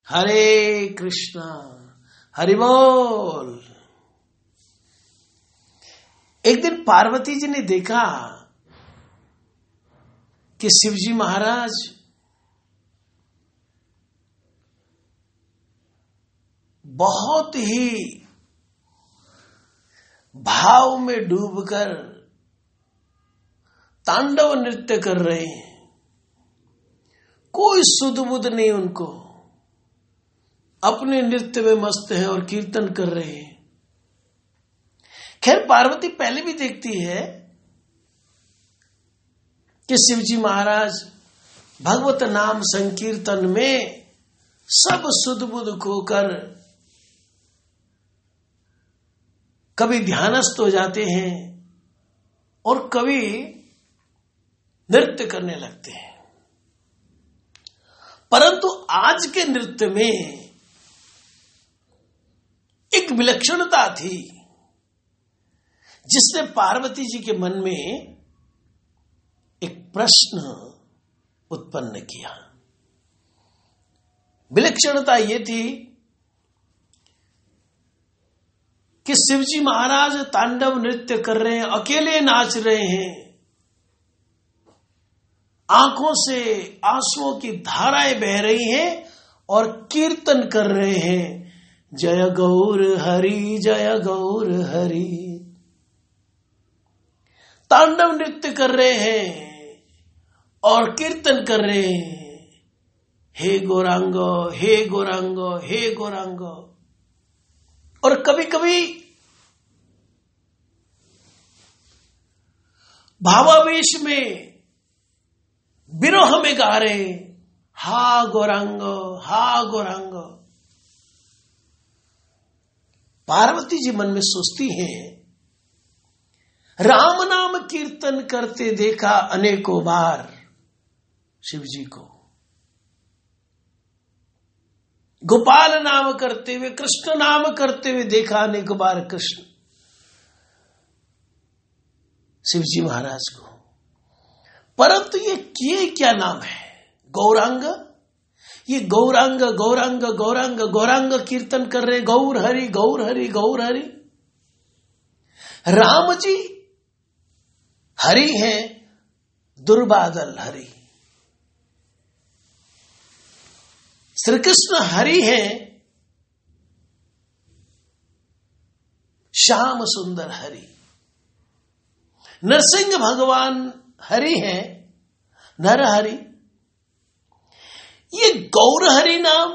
हरे कृष्णा। हरि बोल। एक दिन पार्वती जी ने देखा कि शिवजी महाराज बहुत ही भाव में डूबकर तांडव नृत्य कर रहे हैं। कोई सुध बुध नहीं उनको, अपने नृत्य में मस्त है और कीर्तन कर रहे हैं। खैर पार्वती पहले भी देखती है कि शिवजी महाराज भगवत नाम संकीर्तन में सब सुध बुध खोकर कभी ध्यानस्थ हो जाते हैं और कभी नृत्य करने लगते हैं। परंतु आज के नृत्य में एक विलक्षणता थी जिसने पार्वती जी के मन में एक प्रश्न उत्पन्न किया। विलक्षणता यह थी कि शिवजी महाराज तांडव नृत्य कर रहे हैं, अकेले नाच रहे हैं, आंखों से आंसुओं की धाराएं बह रही हैं और कीर्तन कर रहे हैं, जय गौर हरि जय गौर हरि। तांडव नृत्य कर रहे हैं और कीर्तन कर रहे हैं, हे गौरांगो हे गौरांगो हे गौरांगो। और कभी कभी भावावेश में विरोह में गा रहे, हा गौरांगो हा गौरांगो। पार्वती जी मन में सोचती हैं, राम नाम कीर्तन करते देखा अनेकों बार शिव जी को, गोपाल नाम करते हुए, कृष्ण नाम करते हुए देखा अनेक बार कृष्ण शिवजी महाराज को। परंतु ये क्या नाम है? गौरांग। ये गौरांग गौरांग गौरांग गौरांग कीर्तन कर रहे, गौर हरि गौर हरि गौर हरि। राम जी हरि हैं, दुर्बादल हरि। श्री कृष्ण हरि हैं, श्याम सुंदर हरि। नरसिंह भगवान हरि हैं, नर हरि। ये गौर हरि नाम,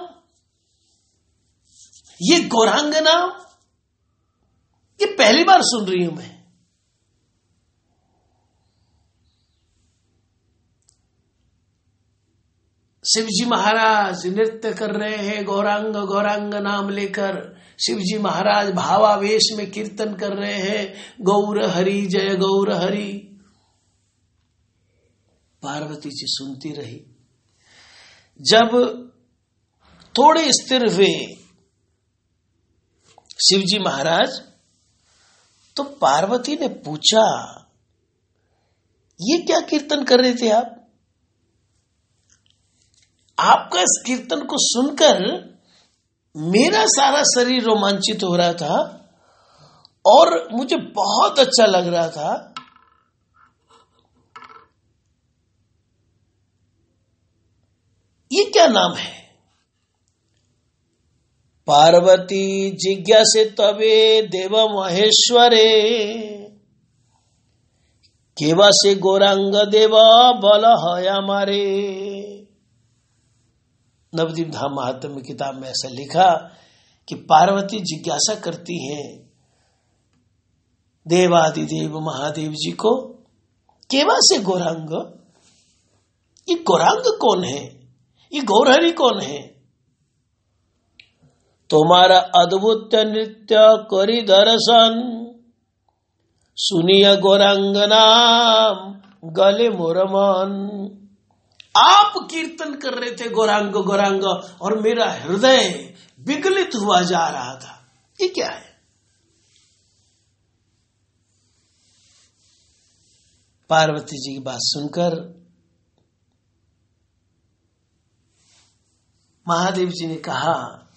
ये गौरांग नाम, ये पहली बार सुन रही हूं मैं। शिवजी महाराज नृत्य कर रहे हैं, गौरांग गौरांग नाम लेकर शिवजी महाराज भावावेश में कीर्तन कर रहे हैं, गौर हरि जय गौर हरि। पार्वती जी सुनती रही। जब थोड़े स्थिर हुए शिवजी महाराज, तो पार्वती ने पूछा, ये क्या कीर्तन कर रहे थे आप? आपका इस कीर्तन को सुनकर मेरा सारा शरीर रोमांचित हो रहा था और मुझे बहुत अच्छा लग रहा था। ये क्या नाम है? पार्वती जिज्ञासे तवे देव महेश्वरे, केवा से गौरांग देवा बल है हमारे। नवदीप धाम महात्म्य किताब में ऐसा लिखा कि पार्वती जिज्ञासा करती हैं देवादिदेव महादेव जी को, केवा से गौरांग, ये गौरांग कौन है? ये गौरहरि कौन है? तुम्हारा अद्भुत नृत्य करी दर्शन, सुनिया गौरांग नाम गले मोर मन। आप कीर्तन कर रहे थे गौरांग गौरांग और मेरा हृदय विगलित हुआ जा रहा था। ये क्या है? पार्वती जी की बात सुनकर महादेव जी ने कहा,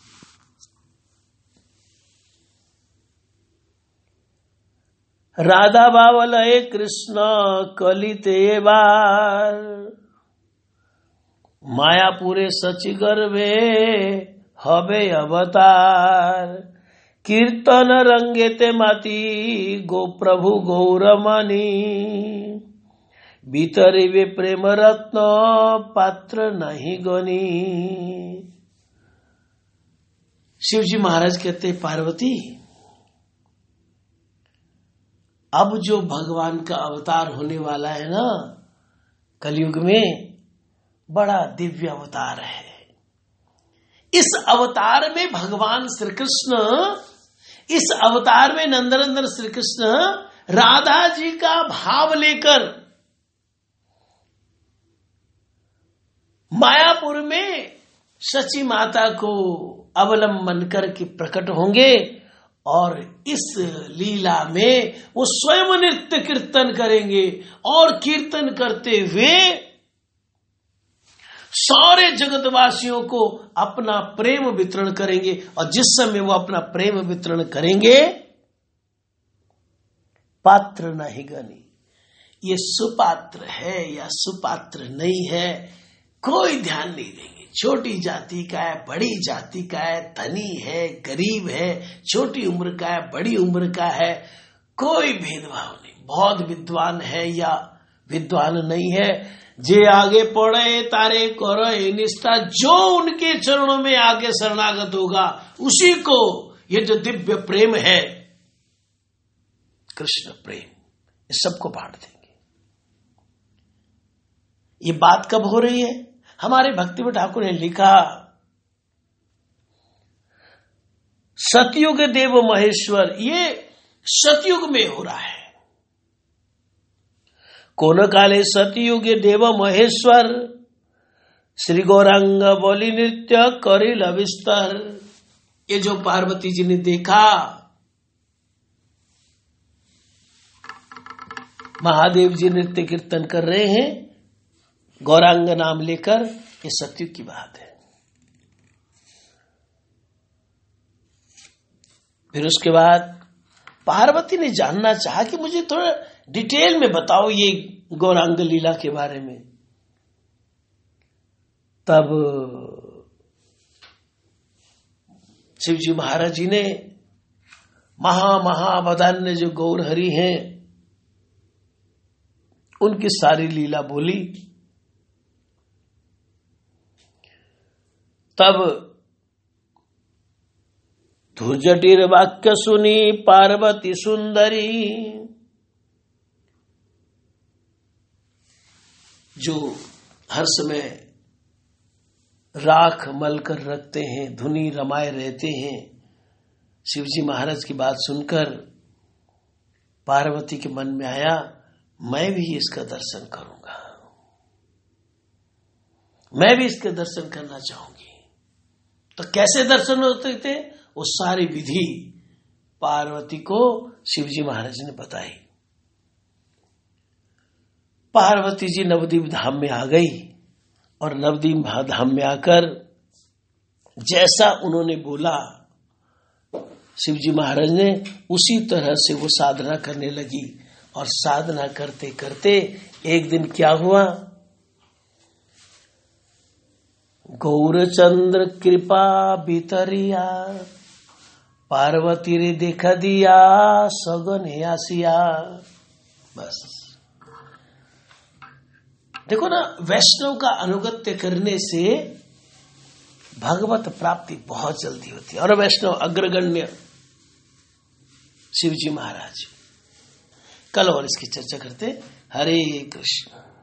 राधा बावल हे कृष्ण कलिते बार, मायापुरे सची गर्भे हबे अवतार, कीर्तन रंगेते माती गो प्रभु गौरमणि, भीतरी वे प्रेम रत्न पात्र नहीं गनी। शिवजी महाराज कहते, पार्वती अब जो भगवान का अवतार होने वाला है ना कलयुग में, बड़ा दिव्य अवतार है। इस अवतार में भगवान श्री कृष्ण, इस अवतार में नंदनंदन श्री कृष्ण राधा जी का भाव लेकर मायापुर में सची माता को अवलंबन करके प्रकट होंगे और इस लीला में वो स्वयं नृत्य कीर्तन करेंगे और कीर्तन करते हुए सारे जगतवासियों को अपना प्रेम वितरण करेंगे। और जिस समय वो अपना प्रेम वितरण करेंगे, पात्र नहीं गनी, ये सुपात्र है या सुपात्र नहीं है कोई ध्यान नहीं देंगे। छोटी जाति का है, बड़ी जाति का है, धनी है, गरीब है, छोटी उम्र का है, बड़ी उम्र का है, कोई भेदभाव नहीं। बहुत विद्वान है या विद्वान नहीं है, जे आगे पढ़े तारे करे निष्ठा, जो उनके चरणों में आगे शरणागत होगा उसी को ये जो दिव्य प्रेम है कृष्ण प्रेम, इस सबको बांट देंगे। ये बात कब हो रही है? हमारे भक्तिवत ठाकुर ने लिखा, सतयुग देव महेश्वर, ये सतयुग में हो रहा है। कोन काले सतयुग देव महेश्वर, श्री गौरांग बोली नृत्य करिल विस्तार। ये जो पार्वती जी ने देखा महादेव जी नृत्य कीर्तन कर रहे हैं गौरांग नाम लेकर, ये सतयुग की बात है। फिर उसके बाद पार्वती ने जानना चाहा कि मुझे थोड़ा डिटेल में बताओ ये गौरांग लीला के बारे में। तब शिवजी महाराज जी ने महावदान्य जो गौर हरि हैं उनकी सारी लीला बोली। तब धुर्जटिर वाक्य सुनी पार्वती सुंदरी, जो हर समय राख मल कर रखते हैं, धुनी रमाए रहते हैं, शिवजी महाराज की बात सुनकर पार्वती के मन में आया, मैं भी इसका दर्शन करूंगा, मैं भी इसके दर्शन करना चाहूंगी। तो कैसे दर्शन होते थे? वो सारी विधि पार्वती को शिवजी महाराज ने बताई। पार्वती जी नवद्वीप धाम में आ गई और नवद्वीप धाम में आकर जैसा उन्होंने बोला शिवजी महाराज ने, उसी तरह से वो साधना करने लगी। और साधना करते करते एक दिन क्या हुआ, गौरचंद्र कृपा बितरिया, पार्वती रे देखा दिया सगन आसिया। बस देखो ना, वैष्णव का अनुगत्य करने से भगवत प्राप्ति बहुत जल्दी होती है। और वैष्णव अग्रगण्य शिवजी महाराज, कल और इसकी चर्चा करते। हरे कृष्ण।